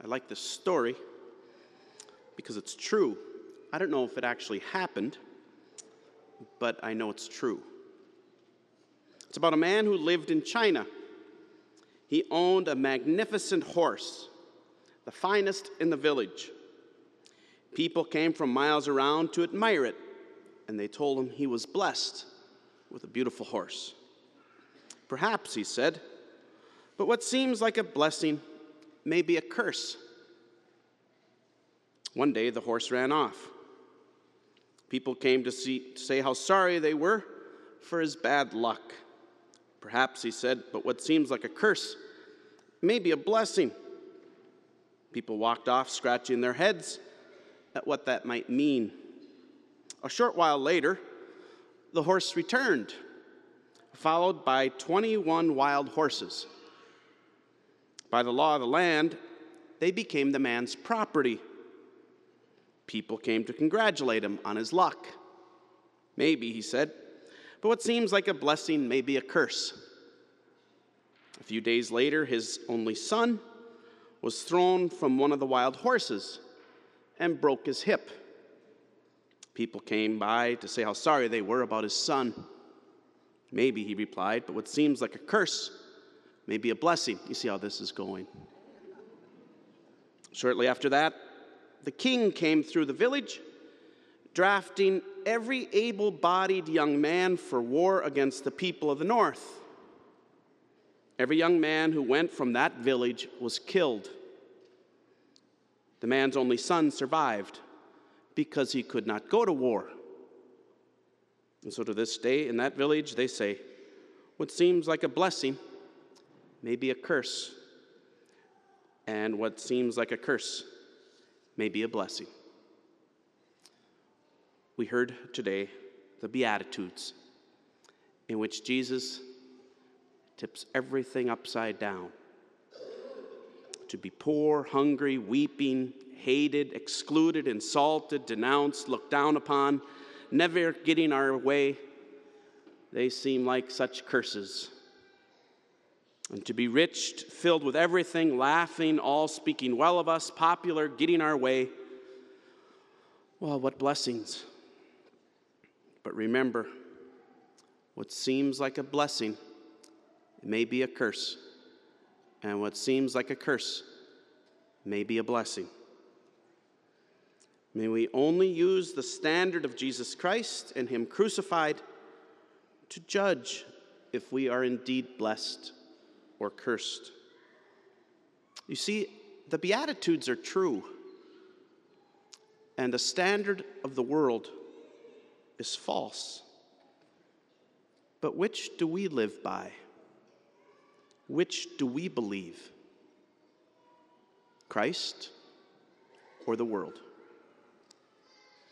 I like this story because it's true. I don't know if it actually happened, but I know it's true. It's about a man who lived in China. He owned a magnificent horse, the finest in the village. People came from miles around to admire it, and they told him he was blessed with a beautiful horse. Perhaps, he said, but what seems like a blessing may be a curse. One day, the horse ran off. People came to say how sorry they were for his bad luck. Perhaps, he said, but what seems like a curse may be a blessing. People walked off, scratching their heads at what that might mean. A short while later, the horse returned, followed by 21 wild horses. By the law of the land, they became the man's property. People came to congratulate him on his luck. Maybe, he said, but what seems like a blessing may be a curse. A few days later, his only son was thrown from one of the wild horses and broke his hip. People came by to say how sorry they were about his son. Maybe, he replied, but what seems like a curse may be a blessing. You see how this is going. Shortly after that, the king came through the village, drafting every able-bodied young man for war against the people of the north. Every young man who went from that village was killed. The man's only son survived because he could not go to war. And so to this day, in that village, they say, what seems like a blessing may be a curse, and what seems like a curse may be a blessing. We heard today the Beatitudes, in which Jesus tips everything upside down. To be poor, hungry, weeping, hated, excluded, insulted, denounced, looked down upon, never getting our way, they seem like such curses. And to be rich, filled with everything, laughing, all speaking well of us, popular, getting our way, well, what blessings. But remember, what seems like a blessing may be a curse, and what seems like a curse may be a blessing. May we only use the standard of Jesus Christ and Him crucified to judge if we are indeed blessed or cursed. You see, the Beatitudes are true, and the standard of the world is false. But which do we live by? Which do we believe? Christ or the world?